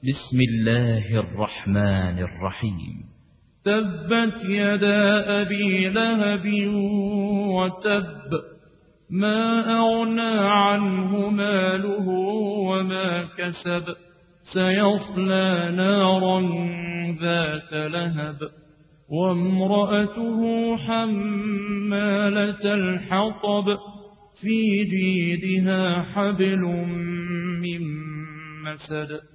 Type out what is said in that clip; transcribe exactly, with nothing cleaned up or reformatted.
بسم الله الرحمن الرحيم. تبت يدا أبي لهب وتب، ما أغنى عنه ماله وما كسب، سيصلى نارا ذات لهب، وامرأته حمالة الحطب، في جيدها حبل من مسد.